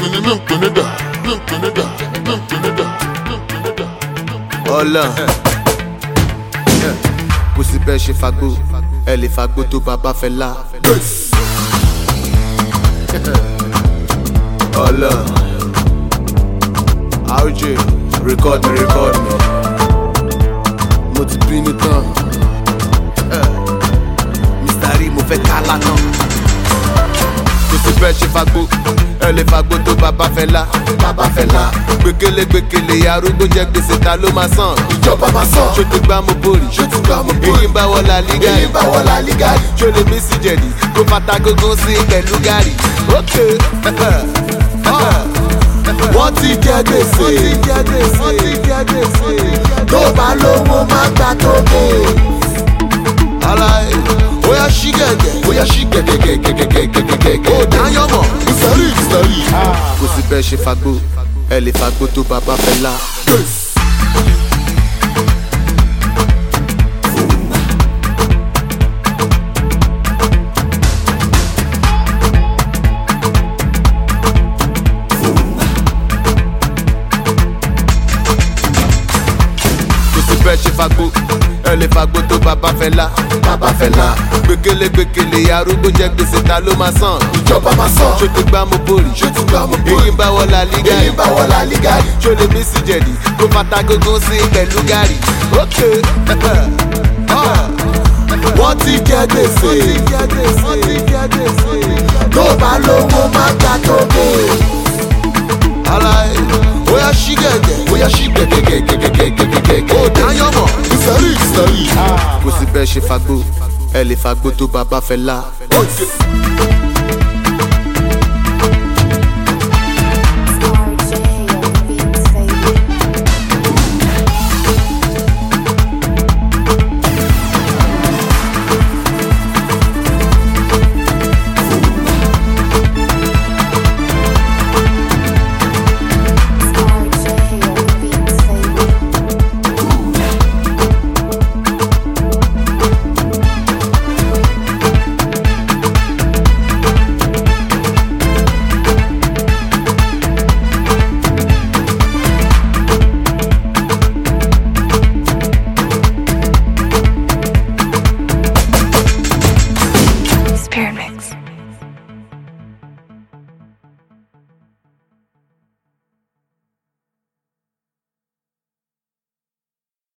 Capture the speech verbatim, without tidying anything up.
Ọlá kò sí bẹ́ẹ̀ ṣe fagbó ẹ lè fagbó tó bàbá Fẹlá. Ọlá R J record me record me mo ti bínú tán Mister Rí mo fẹ́ ká lánàá. Kò sí bẹ́ẹ̀ ṣe fagbó ẹ lè fagbó tó bàbá Fẹlá. Bàbá Fẹlá gbẹkẹlé gbẹkẹlé arúgbó jẹ gbèsè ta ló máa san. Ìjọba máa san. Ṣó ti gbá mo bórì. Ṣó ti gbá mo bórì. Èyí ń bá wọ La Liga. Èyí ń bá wọ La Liga. Ṣó lè mí sí jẹ̀dí kó fata gógó sí pẹ̀lú gàrí. Ókè wọ́n ti jẹ gbèsè. Wọ́n ti jẹ gbèsè. Wọ́n ti jẹ gbèsè. Tó bá lówó má gbà tó bò. Aláì bóyá ṣí gẹ̀gẹ̀. Bóyá ṣí gẹ̀gẹ̀gẹ̀gẹ̀gẹ̀gẹ̀gẹ̀. Ó dáyọ̀ mọ̀. Ìsọ̀rí ìsọ̀rí. Kò sí bẹ́ẹ̀ ṣe fagbó ẹ lè fagbó tó bàbá Fẹlá. Bẹ́ẹ̀ ṣe fagbó ẹ lè fagbó tó bàbá Fẹlá. Bàbá Fẹlá gbẹkẹlé gbẹkẹlé arúgbó jẹ gbèsè ta ló máa san. Ìjọba máa san. Ṣó ti gbá mo bórì. Ṣó ti gbá mo bórì. Èyí ń bá wọ La Liga. Èyí ń bá wọ La Liga. Ṣó lè mí sí jẹ̀dí kó fata gógó sí pẹ̀lú gàrí. Ókè wọ́n ti jẹ gbèsè. Wọ́n ti jẹ gbèsè. Tó bá lówó má gbà tó bò. Aláì bóyá ṣí gẹ̀gẹ̀. Bóyá ṣí gẹ̀gẹ̀gẹ̀gẹ̀gẹ̀gẹ̀gẹ̀. Ó dáyọ̀ mọ̀. Ìsọ̀rí ìsọ̀rí. Kò sí bẹ́ẹ̀ ṣe fagbó ẹ lè fagbó tó bàbá Fẹlá.